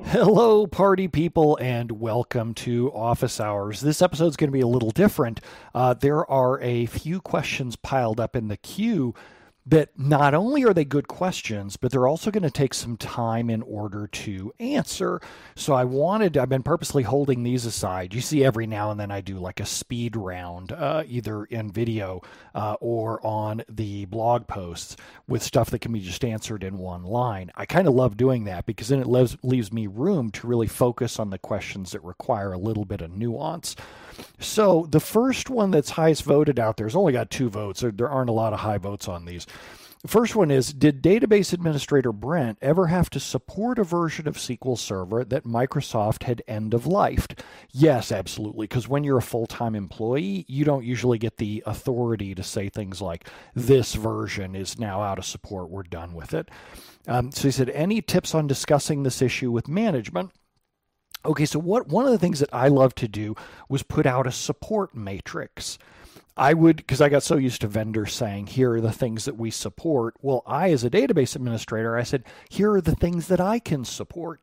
Hello, party people, and welcome to Office Hours. This episode is going to be a little different. There are a few questions piled up in the queue that not only are they good questions, but they're also going to take some time in order to answer. So I've been purposely holding these aside. You see, every now and then I do like a speed round, either in video or on the blog posts with stuff that can be just answered in one line. I kind of love doing that because then it leaves me room to really focus on the questions that require a little bit of nuance. So the first one that's highest voted out there has only got 2 votes. There aren't a lot of high votes on these. The first one is, did Database Administrator Brent ever have to support a version of SQL Server that Microsoft had end-of-lifed? Yes, absolutely, because when you're a full-time employee, you don't usually get the authority to say things like, this version is now out of support, we're done with it. So he said, any tips on discussing this issue with management? Okay, so one of the things that I love to do was put out a support matrix. Because I got so used to vendors saying, here are the things that we support. Well, as a database administrator, I said, here are the things that I can support.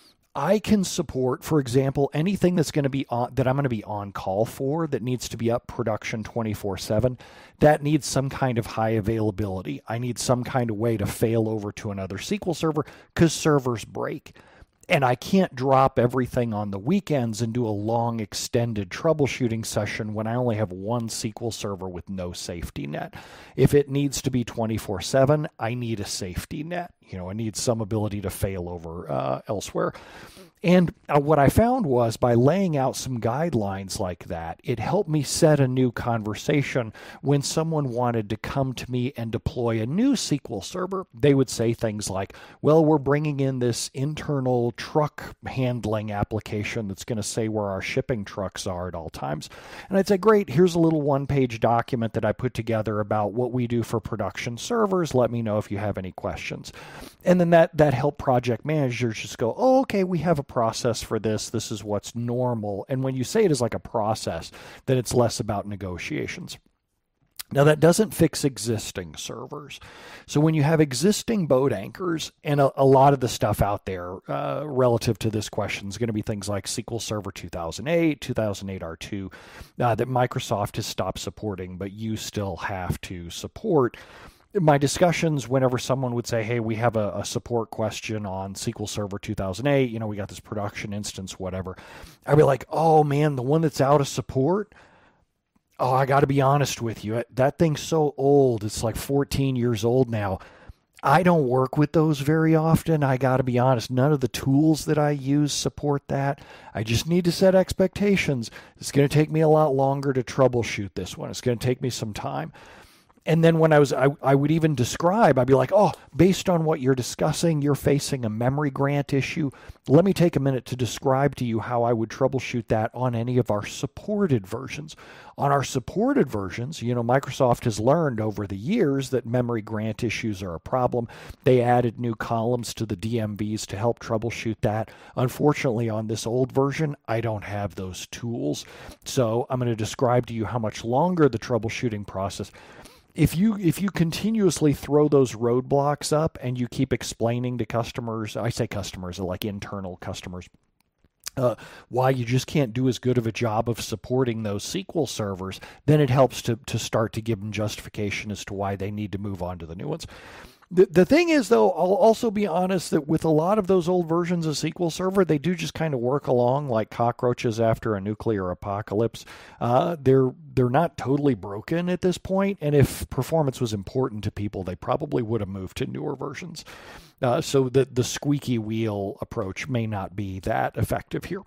I can support, for example, anything that's going to be that I'm going to be on call for that needs to be up production 24/7. That needs some kind of high availability. I need some kind of way to fail over to another SQL server because servers break. And I can't drop everything on the weekends and do a long extended troubleshooting session when I only have one SQL server with no safety net. If it needs to be 24/7, I need a safety net. I need some ability to fail over elsewhere. And what I found was by laying out some guidelines like that, it helped me set a new conversation when someone wanted to come to me and deploy a new SQL server. They would say things like, well, we're bringing in this internal truck handling application that's going to say where our shipping trucks are at all times. And I'd say, great, here's a little one-page document that I put together about what we do for production servers. Let me know if you have any questions. And then that helped project managers just go, oh, okay, we have a process for this. This is what's normal. And when you say it is like a process, then it's less about negotiations. Now, that doesn't fix existing servers. So when you have existing boat anchors, and a lot of the stuff out there relative to this question is going to be things like SQL Server 2008, 2008 R2, that Microsoft has stopped supporting, but you still have to support. My discussions, whenever someone would say, hey, we have a support question on SQL Server 2008, we got this production instance, whatever, I'd be like, oh man, the one that's out of support? Oh, I got to be honest with you. That thing's so old. It's like 14 years old now. I don't work with those very often. I got to be honest. None of the tools that I use support that. I just need to set expectations. It's going to take me a lot longer to troubleshoot this one. It's going to take me some time. And then when I would even describe, I'd be like, oh, based on what you're discussing, you're facing a memory grant issue. Let me take a minute to describe to you how I would troubleshoot that on any of our supported versions. On our supported versions, Microsoft has learned over the years that memory grant issues are a problem. They added new columns to the DMVs to help troubleshoot that. Unfortunately, on this old version, I don't have those tools. So I'm going to describe to you how much longer the troubleshooting process. If you continuously throw those roadblocks up and you keep explaining to customers, I say customers, like internal customers, why you just can't do as good of a job of supporting those SQL servers, then it helps to start to give them justification as to why they need to move on to the new ones. The thing is, though, I'll also be honest that with a lot of those old versions of SQL Server, they do just kind of work along like cockroaches after a nuclear apocalypse. They're not totally broken at this point, and if performance was important to people, they probably would have moved to newer versions. So the squeaky wheel approach may not be that effective here.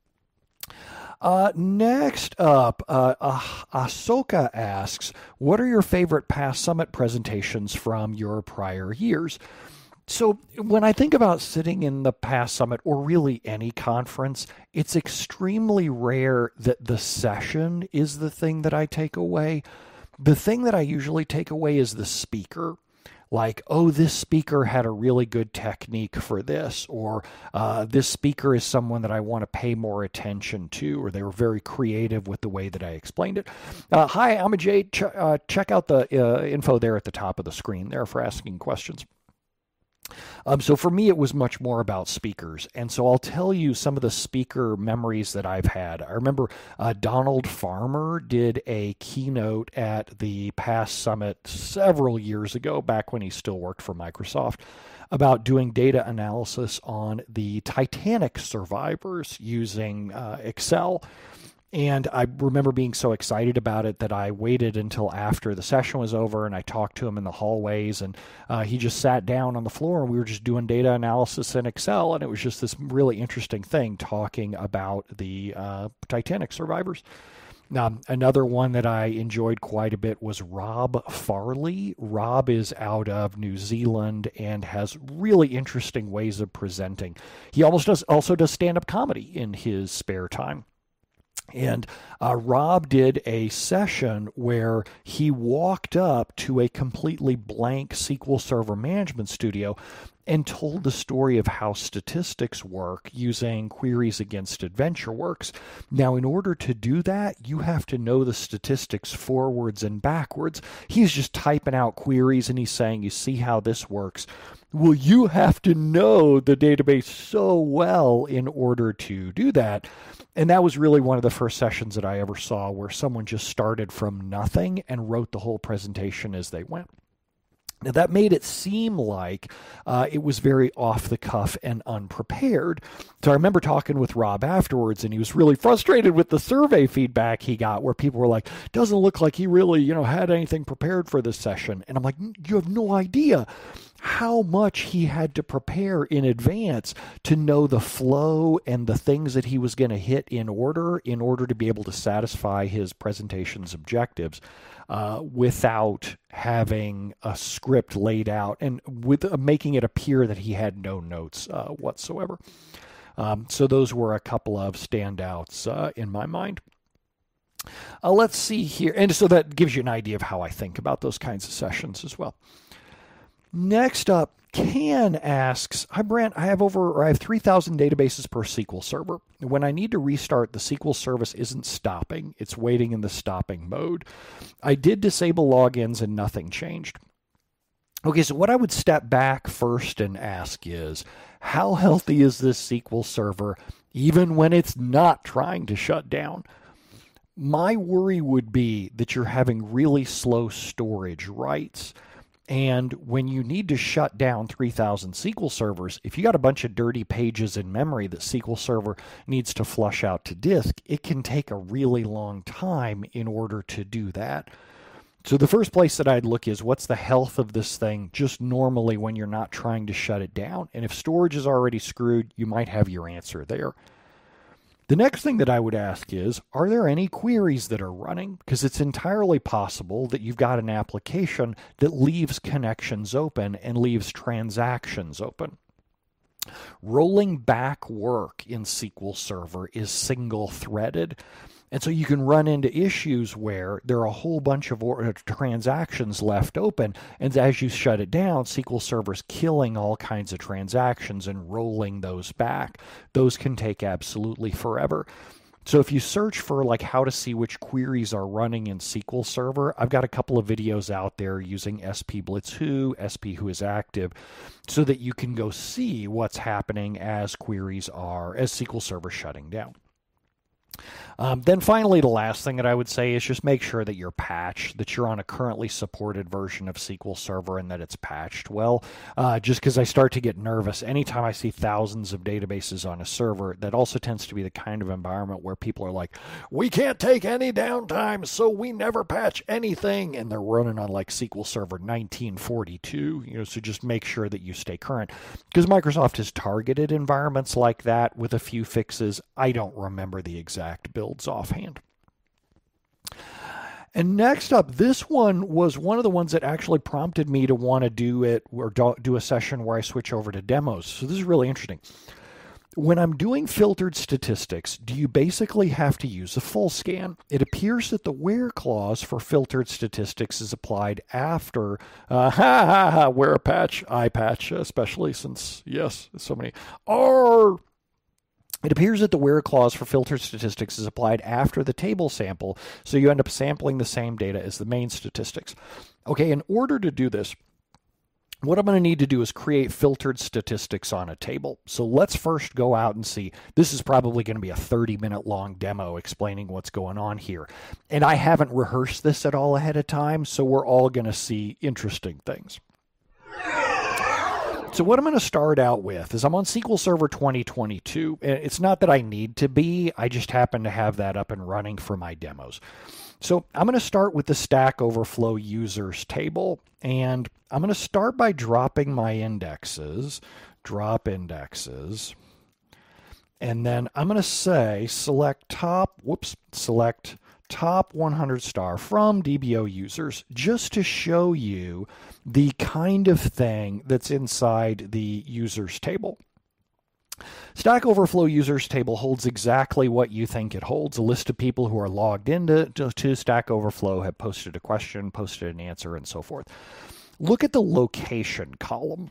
Next up, Ahsoka asks, what are your favorite past summit presentations from your prior years? So when I think about sitting in the past summit or really any conference, it's extremely rare that the session is the thing that I take away. The thing that I usually take away is the speaker. Like, oh, this speaker had a really good technique for this, or this speaker is someone that I want to pay more attention to, or they were very creative with the way that I explained it. Hi, I'm Ajay. Check out the info there at the top of the screen there for asking questions. So for me, it was much more about speakers. And so I'll tell you some of the speaker memories that I've had. I remember Donald Farmer did a keynote at the PASS Summit several years ago, back when he still worked for Microsoft, about doing data analysis on the Titanic survivors using Excel. And I remember being so excited about it that I waited until after the session was over, and I talked to him in the hallways, and he just sat down on the floor, and we were just doing data analysis in Excel, and it was just this really interesting thing talking about the Titanic survivors. Another one that I enjoyed quite a bit was Rob Farley. Rob is out of New Zealand and has really interesting ways of presenting. He also does stand-up comedy in his spare time. And Rob did a session where he walked up to a completely blank SQL Server Management Studio and told the story of how statistics work using queries against AdventureWorks. Now, in order to do that, you have to know the statistics forwards and backwards. He's just typing out queries and he's saying, you see how this works. Well, you have to know the database so well in order to do that. And that was really one of the first sessions that I ever saw where someone just started from nothing and wrote the whole presentation as they went. Now, that made it seem like it was very off the cuff and unprepared. So I remember talking with Rob afterwards, and he was really frustrated with the survey feedback he got, where people were like, doesn't look like he really, had anything prepared for this session. And I'm like, you have no idea how much he had to prepare in advance to know the flow and the things that he was going to hit in order to be able to satisfy his presentation's objectives without having a script laid out and with making it appear that he had no notes whatsoever. So those were a couple of standouts in my mind. Let's see here. And so that gives you an idea of how I think about those kinds of sessions as well. Next up, Can asks, hi Brent, I have 3,000 databases per SQL Server. When I need to restart, the SQL service isn't stopping. It's waiting in the stopping mode. I did disable logins and nothing changed. Okay, so what I would step back first and ask is, how healthy is this SQL Server even when it's not trying to shut down? My worry would be that you're having really slow storage writes. And when you need to shut down 3,000 SQL servers, if you got a bunch of dirty pages in memory that SQL Server needs to flush out to disk, it can take a really long time in order to do that. So the first place that I'd look is, what's the health of this thing just normally when you're not trying to shut it down? And if storage is already screwed, you might have your answer there. The next thing that I would ask is, are there any queries that are running? Because it's entirely possible that you've got an application that leaves connections open and leaves transactions open. Rolling back work in SQL Server is single-threaded. And so you can run into issues where there are a whole bunch of transactions left open, and as you shut it down, SQL Server's killing all kinds of transactions and rolling those back. Those can take absolutely forever. So if you search for how to see which queries are running in SQL Server, I've got a couple of videos out there using SPBlitzWho, SP Who is Active, so that you can go see what's happening as SQL Server shutting down. Then finally, the last thing that I would say is just make sure that you're patched, that you're on a currently supported version of SQL Server and that it's patched well. Just because I start to get nervous anytime I see thousands of databases on a server, that also tends to be the kind of environment where people are like, we can't take any downtime, so we never patch anything. And they're running on SQL Server 1942, so just make sure that you stay current. Because Microsoft has targeted environments like that with a few fixes. I don't remember the exact builds offhand. And next up, this one was one of the ones that actually prompted me to want to do it or do a session where I switch over to demos. So this is really interesting. When I'm doing filtered statistics, do you basically have to use a full scan? It appears that the where clause for filtered statistics is applied after where a patch, I patch, especially since, yes, so many are. It appears that the where clause for filtered statistics is applied after the table sample, so you end up sampling the same data as the main statistics. Okay, in order to do this, what I'm going to need to do is create filtered statistics on a table. So let's first go out and see. This is probably going to be a 30-minute long demo explaining what's going on here. And I haven't rehearsed this at all ahead of time, so we're all going to see interesting things. So what I'm going to start out with is I'm on SQL Server 2022. It's not that I need to be, I just happen to have that up and running for my demos. So I'm going to start with the Stack Overflow users table, and I'm going to start by dropping my indexes, drop indexes, and then I'm going to say select top 100 star from DBO users, just to show you the kind of thing that's inside the users table. Stack Overflow users table holds exactly what you think it holds. A list of people who are logged into Stack Overflow, have posted a question, posted an answer, and so forth. Look at the location column.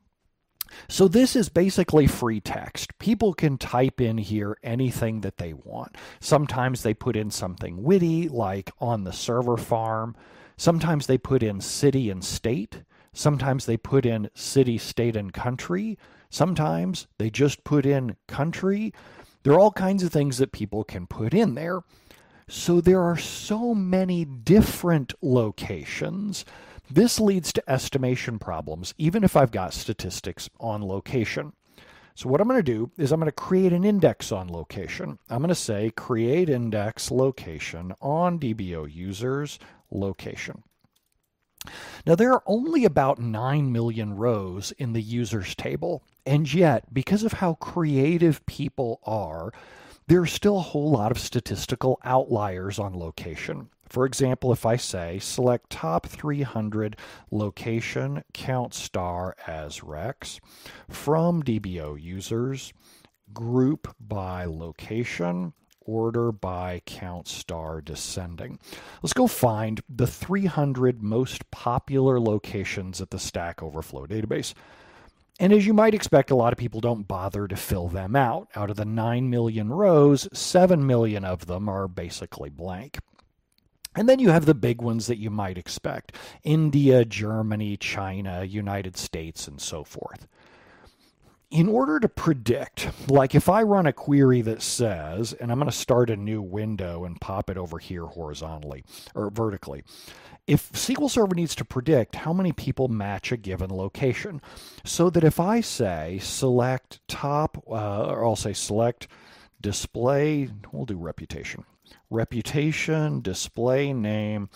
So this is basically free text. People can type in here anything that they want. Sometimes they put in something witty, like on the server farm. Sometimes they put in city and state. Sometimes they put in city, state, and country. Sometimes they just put in country. There are all kinds of things that people can put in there. So there are so many different locations. This leads to estimation problems, even if I've got statistics on location. So what I'm going to do is I'm going to create an index on location. I'm going to say create index location on DBO users location. Now, there are only about 9 million rows in the users table, and yet, because of how creative people are, there are still a whole lot of statistical outliers on location. For example, if I say select top 300 location, count star as Rex, from DBO users, group by location, order by count star descending. Let's go find the 300 most popular locations at the Stack Overflow database. And as you might expect, a lot of people don't bother to fill them out. Out of the 9 million rows, 7 million of them are basically blank. And then you have the big ones that you might expect: India, Germany, China, United States, and so forth. In order to predict, like if I run a query that says, and I'm going to start a new window and pop it over here horizontally or vertically. If SQL Server needs to predict how many people match a given location, so that if I say select top, or I'll say select display, we'll do reputation. Reputation, display name,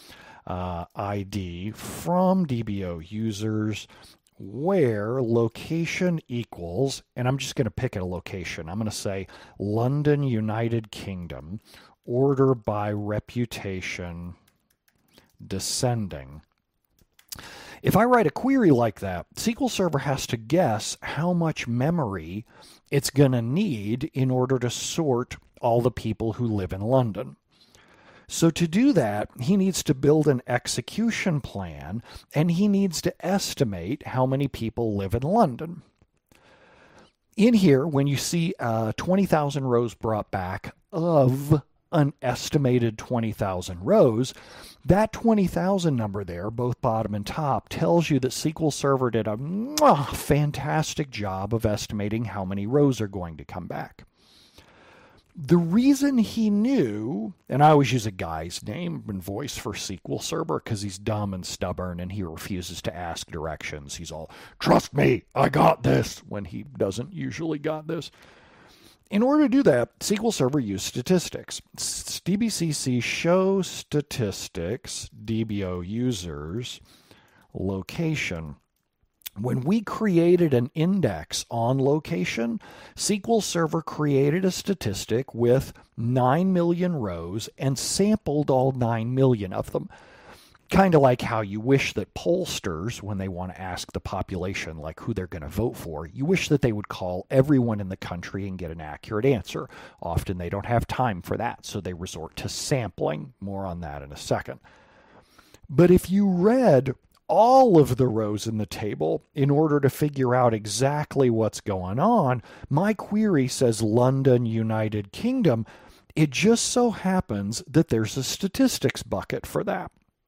ID from DBO users, where location equals, and I'm just going to pick a location. I'm going to say London, United Kingdom, order by reputation, descending. If I write a query like that, SQL Server has to guess how much memory it's going to need in order to sort all the people who live in London. So to do that, he needs to build an execution plan, and he needs to estimate how many people live in London. In here, when you see 20,000 rows brought back of an estimated 20,000 rows, that 20,000 number there, both bottom and top, tells you that SQL Server did a fantastic job of estimating how many rows are going to come back. The reason he knew, and I always use a guy's name and voice for SQL Server because he's dumb and stubborn and he refuses to ask directions. He's all, trust me, I got this, when he doesn't usually got this. In order to do that, SQL Server used statistics. DBCC show statistics, DBO users, location. When we created an index on location, SQL Server created a statistic with 9 million rows and sampled all 9 million of them. Kind of like how you wish that pollsters, when they want to ask the population like who they're going to vote for, you wish that they would call everyone in the country and get an accurate answer. Often they don't have time for that, so they resort to sampling. More on that in a second. But if you read all of the rows in the table in order to figure out exactly what's going on, my query says London, United Kingdom. It just so happens that there's a statistics bucket for that.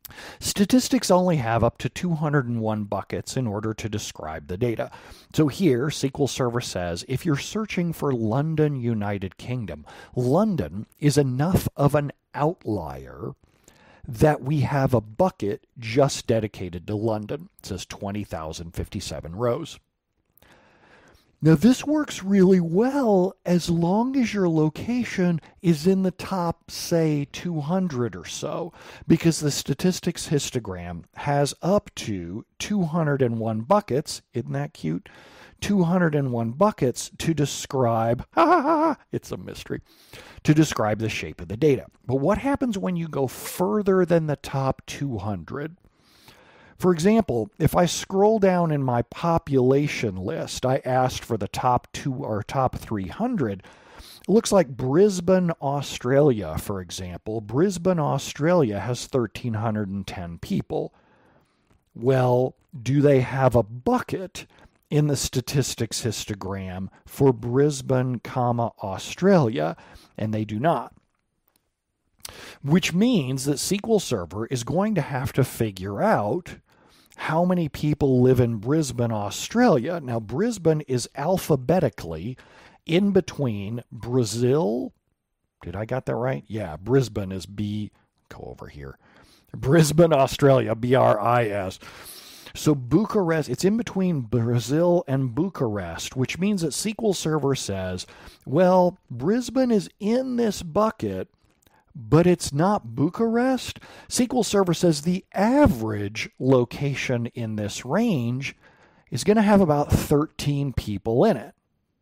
Statistics only have up to 201 buckets in order to describe the data. So here, SQL Server says if you're searching for London, United Kingdom, London is enough of an outlier that we have a bucket just dedicated to London. It says 20,057 rows. Now, this works really well as long as your location is in the top, say, 200 or so, because the statistics histogram has up to 201 buckets. Isn't that cute? 201 buckets to describe, it's a mystery, to describe the shape of the data. But what happens when you go further than the top 200? For example, if I scroll down in my population list, I asked for the top 300. It looks like Brisbane, Australia, for example. Brisbane, Australia has 1,310 people. Well, do they have a bucket in the statistics histogram for Brisbane, Australia? And they do not. Which means that SQL Server is going to have to figure out how many people live in Brisbane, Australia. Now, Brisbane is alphabetically in between Brazil. Did I got that right? Yeah, Brisbane is B. Go over here. Brisbane, Australia, BRIS. So Bucharest, it's in between Brazil and Bucharest, which means that SQL Server says, well, Brisbane is in this bucket, but it's not Bucharest. SQL Server says the average location in this range is going to have about 13 people in it.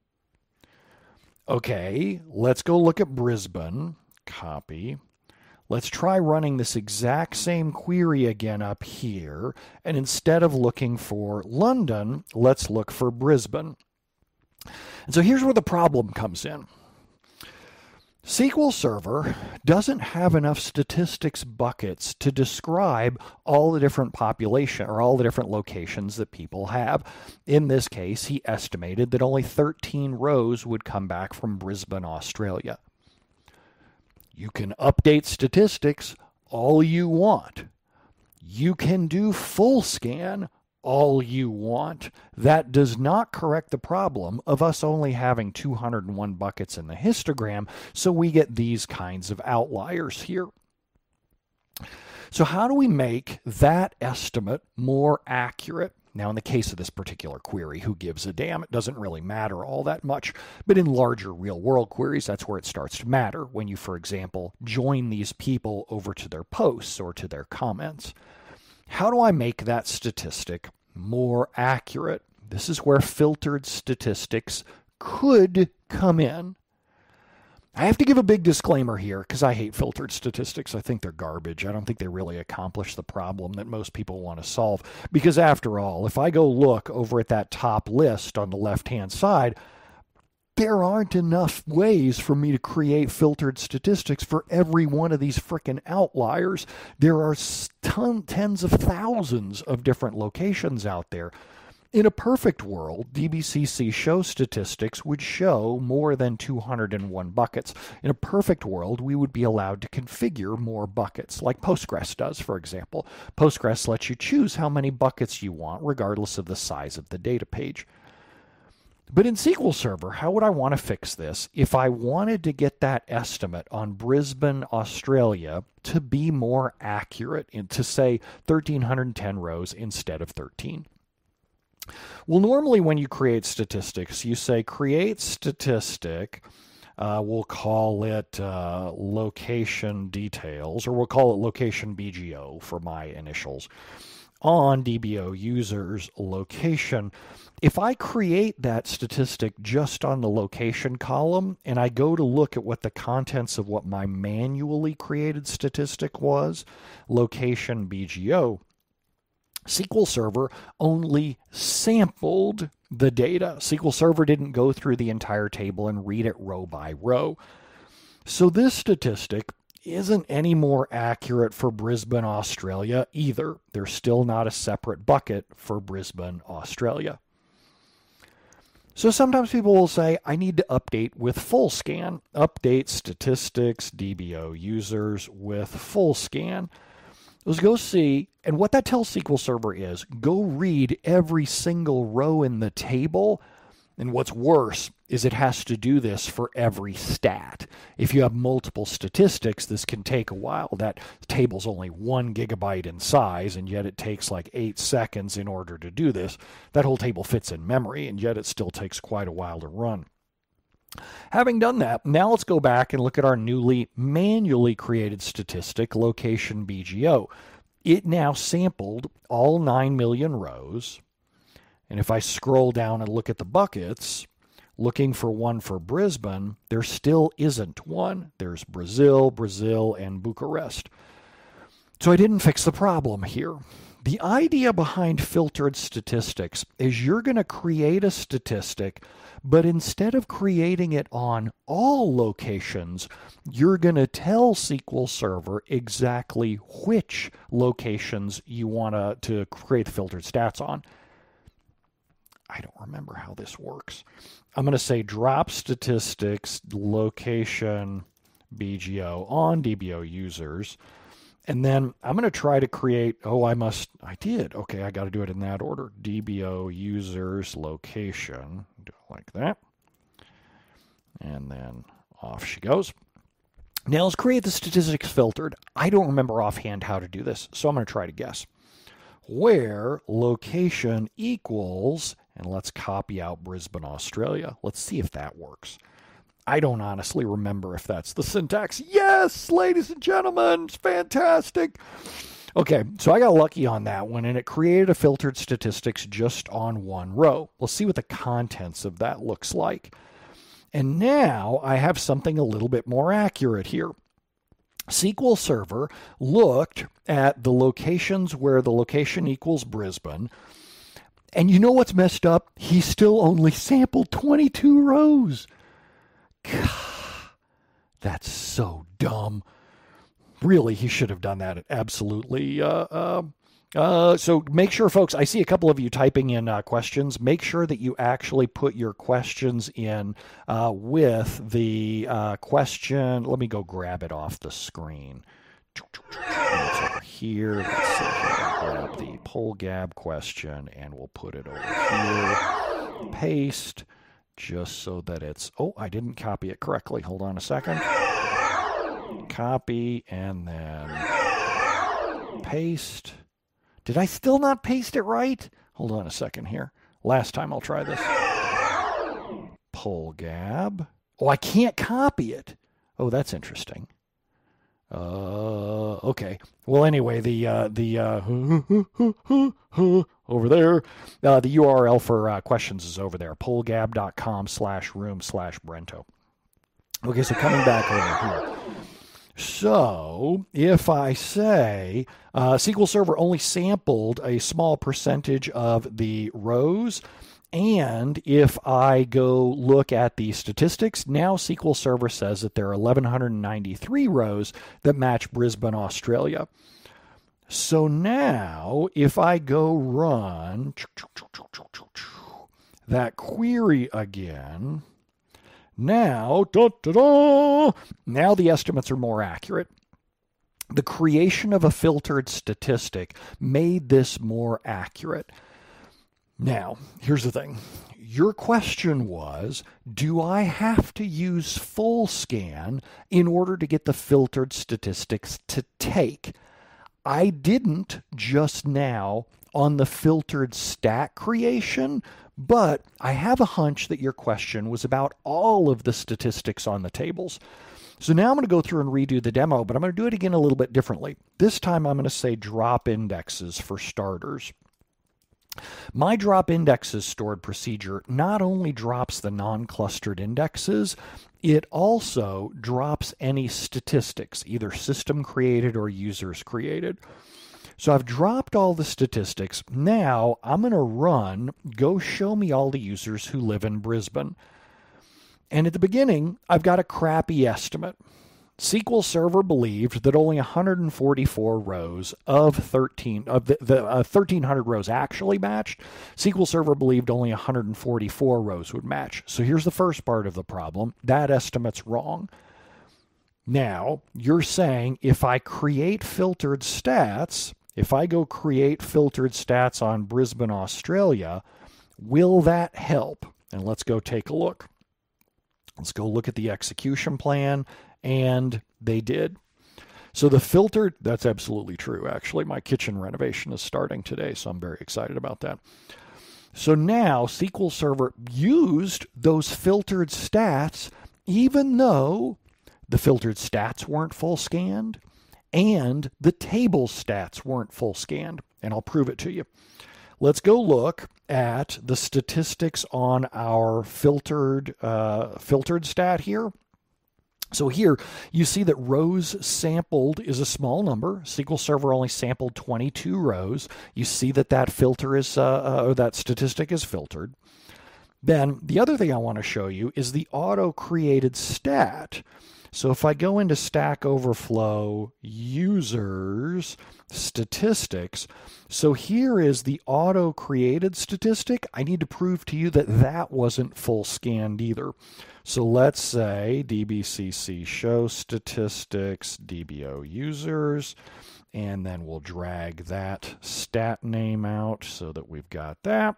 Okay, let's go look at Brisbane. Copy. Let's try running this exact same query again up here. And instead of looking for London, let's look for Brisbane. And so here's where the problem comes in. SQL Server doesn't have enough statistics buckets to describe all the different population or all the different locations that people have. In this case, he estimated that only 13 rows would come back from Brisbane, Australia. You can update statistics all you want. You can do full scan all you want. That does not correct the problem of us only having 201 buckets in the histogram, so we get these kinds of outliers here. So how do we make that estimate more accurate? Now, in the case of this particular query, who gives a damn? It doesn't really matter all that much. But in larger real-world queries, that's where it starts to matter. When you, for example, join these people over to their posts or to their comments. How do I make that statistic more accurate? This is where filtered statistics could come in. I have to give a big disclaimer here because I hate filtered statistics. I think they're garbage. I don't think they really accomplish the problem that most people want to solve. Because after all, if I go look over at that top list on the left-hand side, there aren't enough ways for me to create filtered statistics for every one of these frickin' outliers. There are tens of thousands of different locations out there. In a perfect world, DBCC show statistics would show more than 201 buckets. In a perfect world, we would be allowed to configure more buckets, like Postgres does, for example. Postgres lets you choose how many buckets you want, regardless of the size of the data page. But in SQL Server, how would I want to fix this if I wanted to get that estimate on Brisbane, Australia to be more accurate and to say 1,310 rows instead of 13? Well, normally when you create statistics, you say create statistic, we'll call it location details, or we'll call it location BGO for my initials, on DBO users location. If I create that statistic just on the location column and I go to look at what the contents of what my manually created statistic was, location BGO, SQL Server only sampled the data. SQL Server didn't go through the entire table and read it row by row. So this statistic isn't any more accurate for Brisbane, Australia either. There's still not a separate bucket for Brisbane, Australia. So sometimes people will say, I need to update with full scan. Update statistics, DBO users with full scan. Let's go see, and what that tells SQL Server is, go read every single row in the table. And what's worse is it has to do this for every stat. If you have multiple statistics, this can take a while. That table's only 1 gigabyte in size, and yet it takes like 8 seconds in order to do this. That whole table fits in memory, and yet it still takes quite a while to run. Having done that, now let's go back and look at our newly manually created statistic, location BGO. It now sampled all 9 million rows. And if I scroll down and look at the buckets, looking for one for Brisbane, there still isn't one. There's Brazil, Brazil, and Bucharest. So I didn't fix the problem here. The idea behind filtered statistics is you're going to create a statistic, but instead of creating it on all locations, you're going to tell SQL Server exactly which locations you want to create the filtered stats on. I don't remember how this works. I'm going to say drop statistics location BGO on DBO users. And then I'm going to try to create, I did. Okay, I got to do it in that order. DBO users location. Do it like that. And then off she goes. Now let's create the statistics filtered. I don't remember offhand how to do this, so I'm going to try to guess. Where location equals, and let's copy out Brisbane, Australia. Let's see if that works. I don't honestly remember if that's the syntax. Yes, ladies and gentlemen, it's fantastic. Okay, so I got lucky on that one, and it created a filtered statistics just on one row. Let's see what the contents of that looks like. And now I have something a little bit more accurate here. SQL Server looked at the locations where the location equals Brisbane. And you know what's messed up? He still only sampled 22 rows. God, that's so dumb. Really, he should have done that. Absolutely. So make sure, folks, I see a couple of you typing in questions. Make sure that you actually put your questions in with the question. Let me go grab it off the screen. It's over here. Let's see here. Grab the PollGab question, and we'll put it over here. Paste, just so that it's... Oh, I didn't copy it correctly. Hold on a second. Copy, and then paste. Did I still not paste it right? Hold on a second here. Last time I'll try this. PollGab. Oh, I can't copy it. Oh, that's interesting. Okay. Well, anyway, the over there, the URL for questions is over there. pollgab.com/room/Brento. Okay, so coming back over here. So if I say SQL Server only sampled a small percentage of the rows, and if I go look at the statistics, now SQL Server says that there are 1,193 rows that match Brisbane, Australia. So now if I go run that query again, now the estimates are more accurate. The creation of a filtered statistic made this more accurate. Now, here's the thing. Your question was, do I have to use full scan in order to get the filtered statistics to take? I didn't just now on the filtered stat creation, but I have a hunch that your question was about all of the statistics on the tables. So now I'm going to go through and redo the demo, but I'm going to do it again a little bit differently. This time I'm going to say drop indexes for starters. My drop indexes stored procedure not only drops the non-clustered indexes, it also drops any statistics, either system created or users created. So I've dropped all the statistics. Now I'm going to run, go show me all the users who live in Brisbane. And at the beginning, I've got a crappy estimate. SQL Server believed that only 144 rows of the 1,300 rows actually matched. SQL Server believed only 144 rows would match. So here's the first part of the problem. That estimate's wrong. Now, you're saying if I create filtered stats, if I go create filtered stats on Brisbane, Australia, will that help? And let's go take a look. Let's go look at the execution plan, and they did. So the filtered, that's absolutely true. Actually, my kitchen renovation is starting today, so I'm very excited about that. So now SQL Server used those filtered stats, even though the filtered stats weren't full scanned and the table stats weren't full scanned. And I'll prove it to you. Let's go look at the statistics on our filtered stat here. So here you see that rows sampled is a small number. SQL Server only sampled 22 rows. You see that that filter is or that statistic is filtered. Then the other thing I want to show you is the auto-created stat. So if I go into Stack Overflow users statistics, so here is the auto-created statistic. I need to prove to you that that wasn't full scanned either. So let's say dbcc show statistics dbo users, and then we'll drag that stat name out so that we've got that.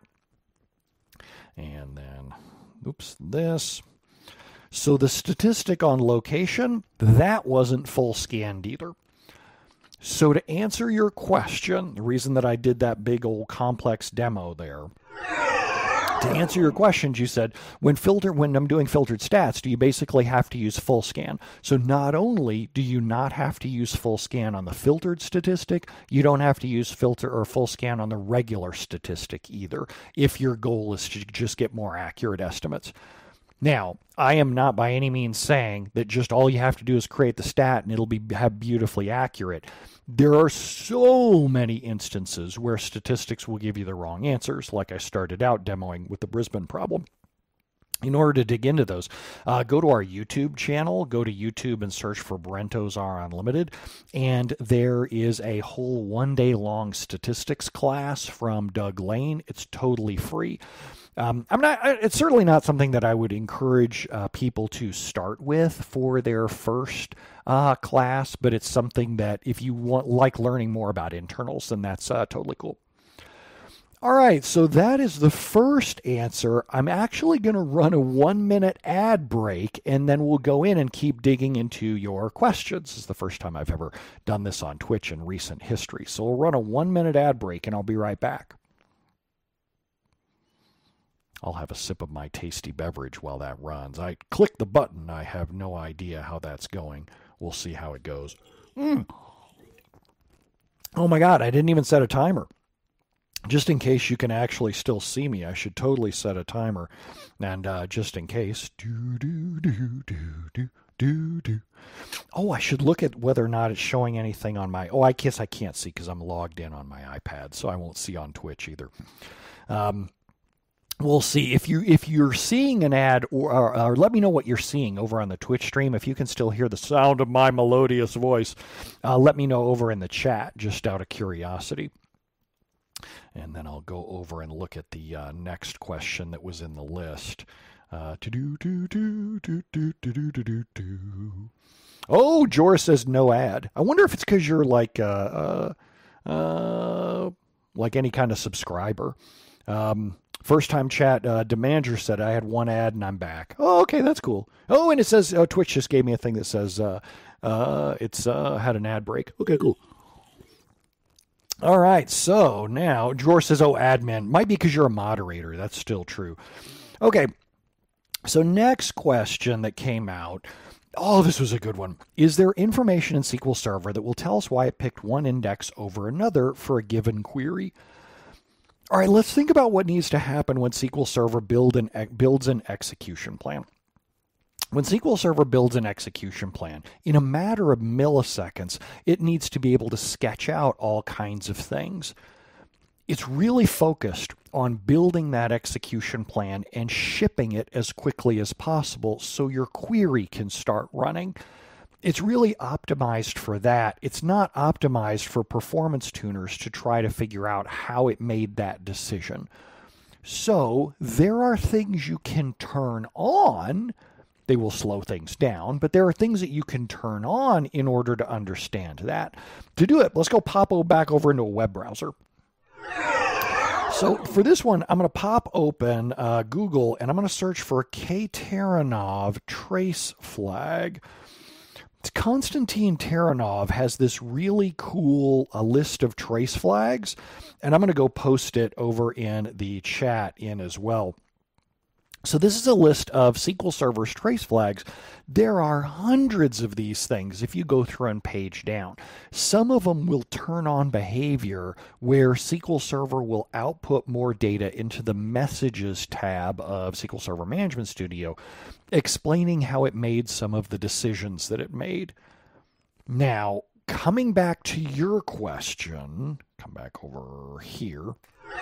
And then, oops, this. So the statistic on location, that wasn't full scanned either. So to answer your question, the reason that I did that big old complex demo there, to answer your questions, you said, when I'm doing filtered stats, do you basically have to use full scan? So not only do you not have to use full scan on the filtered statistic, you don't have to use filter or full scan on the regular statistic either, if your goal is to just get more accurate estimates. Now, I am not by any means saying that just all you have to do is create the stat and it'll be beautifully accurate. There are so many instances where statistics will give you the wrong answers, like I started out demoing with the Brisbane problem. In order to dig into those, go to our YouTube channel, go to YouTube and search for Brentos Are Unlimited, and there is a whole one-day-long statistics class from Doug Lane. It's totally free. It's certainly not something that I would encourage people to start with for their first class, but it's something that if you like learning more about internals, then that's totally cool. All right, so that is the first answer. I'm actually going to run a 1-minute ad break, and then we'll go in and keep digging into your questions. This is the first time I've ever done this on Twitch in recent history. So we'll run a 1-minute ad break, and I'll be right back. I'll have a sip of my tasty beverage while that runs. I clicked the button. I have no idea how that's going. We'll see how it goes. Oh my God, I didn't even set a timer. Just in case you can actually still see me, I should totally set a timer. And just in case. Oh, I should look at whether or not it's showing anything on my... Oh, I guess I can't see because I'm logged in on my iPad, so I won't see on Twitch either. We'll see if you're seeing an ad, or let me know what you're seeing over on the Twitch stream. If you can still hear the sound of my melodious voice, let me know over in the chat, just out of curiosity. And then I'll go over and look at the next question that was in the list. Oh, Joris says no ad. I wonder if it's because you're like any kind of subscriber. First time chat, Demanger said I had one ad and I'm back. Oh, okay, that's cool. Oh, and it says Twitch just gave me a thing that says it's had an ad break. Okay, cool. All right, so now George says, oh, admin. Might be because you're a moderator. That's still true. Okay, so next question that came out. Oh, this was a good one. Is there information in SQL Server that will tell us why it picked one index over another for a given query? All right, let's think about what needs to happen when SQL Server builds an execution plan. When SQL Server builds an execution plan, in a matter of milliseconds, it needs to be able to sketch out all kinds of things. It's really focused on building that execution plan and shipping it as quickly as possible so your query can start running. It's really optimized for that. It's not optimized for performance tuners to try to figure out how it made that decision. So there are things you can turn on They will slow things down, but there are things that you can turn on in order to understand that. To do it, let's go back over into a web browser. So for this one, I'm going to pop open Google, and I'm going to search for Katarinov trace flag. Konstantin Taranov has this really cool list of trace flags, and I'm going to go post it over in the chat as well. So this is a list of SQL Server's trace flags. There are hundreds of these things if you go through and page down. Some of them will turn on behavior where SQL Server will output more data into the Messages tab of SQL Server Management Studio, explaining how it made some of the decisions that it made. Now, coming back to your question, come back over here.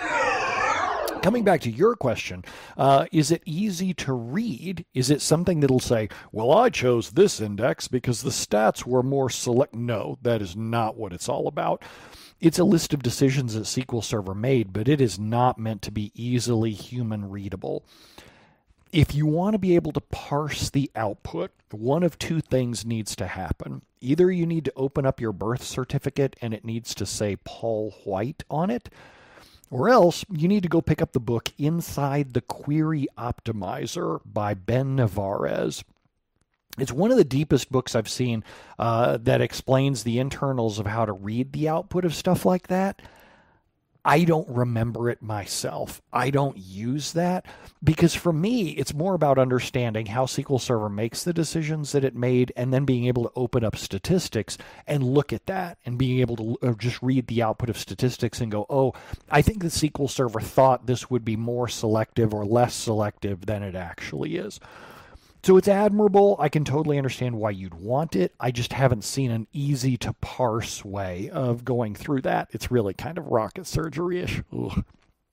Coming back to your question, is it easy to read? Is it something that'll say, well, I chose this index because the stats were more select? No, that is not what it's all about. It's a list of decisions that SQL Server made, but it is not meant to be easily human readable. If you want to be able to parse the output, one of two things needs to happen. Either you need to open up your birth certificate and it needs to say Paul White on it, or else you need to go pick up the book Inside the Query Optimizer by Ben Nevarez. It's one of the deepest books I've seen that explains the internals of how to read the output of stuff like that. I don't remember it myself. I don't use that because for me, it's more about understanding how SQL Server makes the decisions that it made and then being able to open up statistics and look at that and being able to just read the output of statistics and go, oh, I think the SQL Server thought this would be more selective or less selective than it actually is. So it's admirable. I can totally understand why you'd want it. I just haven't seen an easy to parse way of going through that. It's really kind of rocket surgery-ish. Ugh.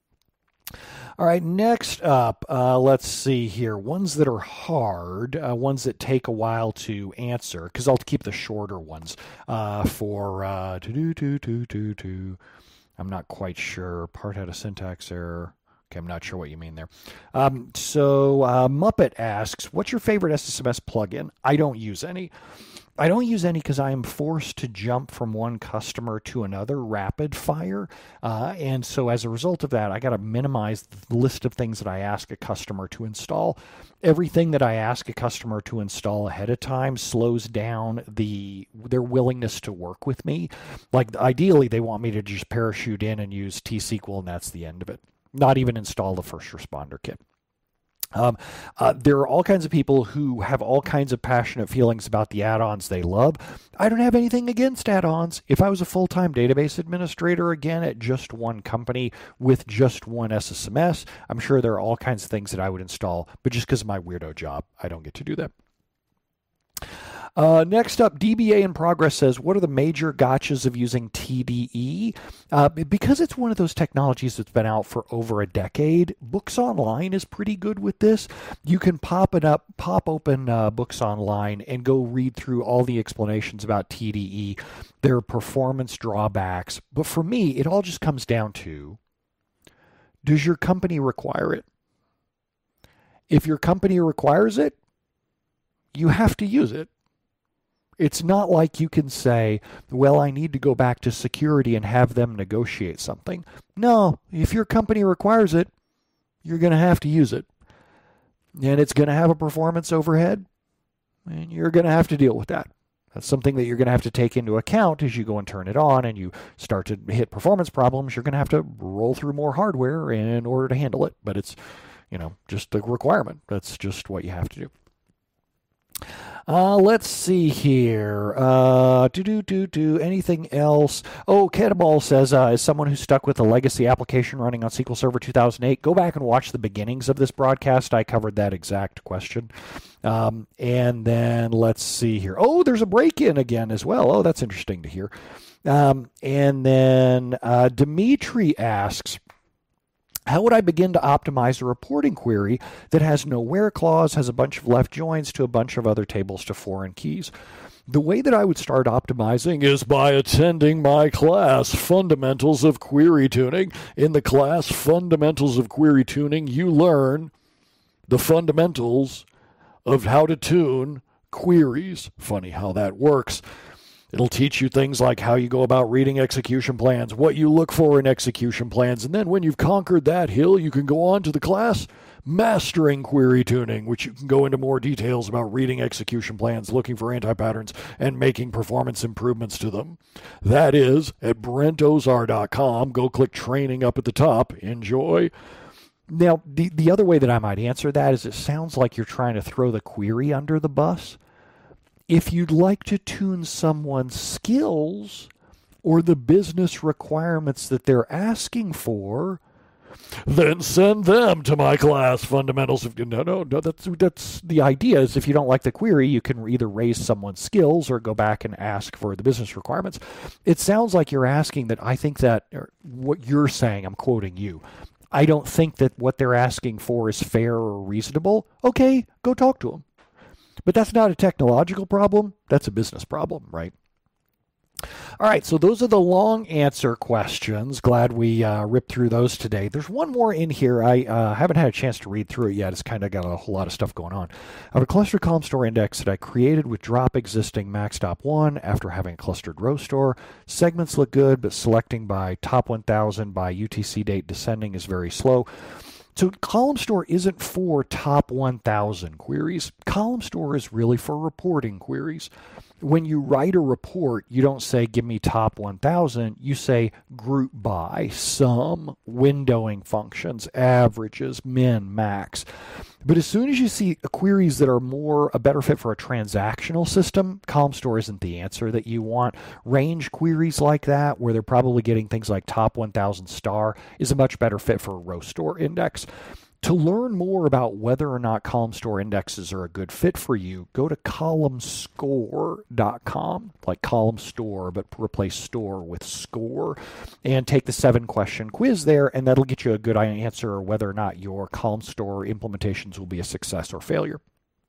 All right, next up, let's see here. Ones that are hard, ones that take a while to answer, because I'll keep the shorter ones for I'm not quite sure. Part had a syntax error. Okay, I'm not sure what you mean there. Muppet asks, what's your favorite SSMS plugin? I don't use any. I don't use any because I am forced to jump from one customer to another rapid fire. And so as a result of that, I got to minimize the list of things that I ask a customer to install. Everything that I ask a customer to install ahead of time slows down their willingness to work with me. Like ideally, they want me to just parachute in and use T-SQL, and that's the end of it. Not even install the first responder kit. There are all kinds of people who have all kinds of passionate feelings about the add-ons they love. I don't have anything against add-ons. If I was a full-time database administrator, again, at just one company with just one SSMS, I'm sure there are all kinds of things that I would install, but just because of my weirdo job, I don't get to do that. Next up, DBA in Progress says, what are the major gotchas of using TDE? Because it's one of those technologies that's been out for over a decade, Books Online is pretty good with this. You can pop open Books Online and go read through all the explanations about TDE, their performance drawbacks. But for me, it all just comes down to, does your company require it? If your company requires it, you have to use it. It's not like you can say, well, I need to go back to security and have them negotiate something. No, if your company requires it, you're going to have to use it. And it's going to have a performance overhead, and you're going to have to deal with that. That's something that you're going to have to take into account as you go and turn it on and you start to hit performance problems. You're going to have to roll through more hardware in order to handle it. But it's, just a requirement. That's just what you have to do. Let's see here. Anything else? Oh, Kettleball says, as someone who's stuck with a legacy application running on SQL Server 2008, go back and watch the beginnings of this broadcast. I covered that exact question. And then let's see here. Oh, there's a break-in again as well. Oh, that's interesting to hear. And then Dimitri asks, how would I begin to optimize a reporting query that has no where clause, has a bunch of left joins to a bunch of other tables to foreign keys? The way that I would start optimizing is by attending my class, Fundamentals of Query Tuning. In the class, Fundamentals of Query Tuning, you learn the fundamentals of how to tune queries. Funny how that works. It'll teach you things like how you go about reading execution plans, what you look for in execution plans, and then when you've conquered that hill, you can go on to the class Mastering Query Tuning, which you can go into more details about reading execution plans, looking for anti-patterns, and making performance improvements to them. That is at brentozar.com. Go click training up at the top. Enjoy. Now, the other way that I might answer that is it sounds like you're trying to throw the query under the bus. If you'd like to tune someone's skills or the business requirements that they're asking for, then send them to my class, Fundamentals of... No, that's the idea is if you don't like the query, you can either raise someone's skills or go back and ask for the business requirements. It sounds like you're asking that I think that what you're saying, I'm quoting you, I don't think that what they're asking for is fair or reasonable. Okay, go talk to them. But that's not a technological problem. That's a business problem, right? All right, so those are the long answer questions. Glad we ripped through those today. There's one more in here. I haven't had a chance to read through it yet. It's kind of got a whole lot of stuff going on. I have a clustered column store index that I created with drop existing max top 1 after having a clustered row store. Segments look good, but selecting by top 1000 by UTC date descending is very slow. So column store isn't for top 1000 queries. Column store is really for reporting queries. When you write a report, you don't say, give me top 1000. You say group by, sum, windowing functions, averages, min, max. But as soon as you see queries that are a better fit for a transactional system, column store isn't the answer that you want. Range queries like that, where they're probably getting things like top 1000 star, is a much better fit for a row store index. To learn more about whether or not column store indexes are a good fit for you, go to columnscore.com, like column store, but replace store with score, and take the 7-question quiz there, and that'll get you a good answer whether or not your column store implementations will be a success or failure.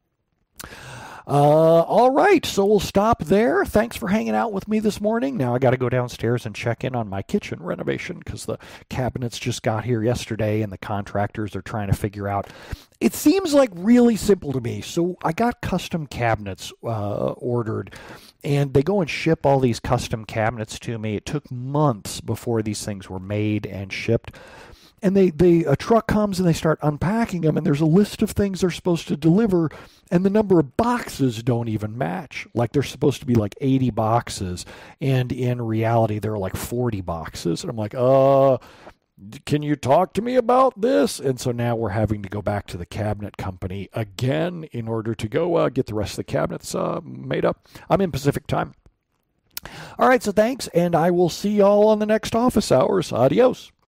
All right, so we'll stop there. Thanks for hanging out with me this morning. Now I got to go downstairs and check in on my kitchen renovation because the cabinets just got here yesterday and the contractors are trying to figure out. It seems like really simple to me. So I got custom cabinets ordered, and they go and ship all these custom cabinets to me. It took months before these things were made and shipped. And a truck comes and they start unpacking them, and there's a list of things they're supposed to deliver, and the number of boxes don't even match. Like they're supposed to be like 80 boxes, and in reality there are like 40 boxes. And I'm like, can you talk to me about this? And so now we're having to go back to the cabinet company again in order to go get the rest of the cabinets made up. I'm in Pacific time. All right, so thanks, and I will see y'all on the next office hours. Adios.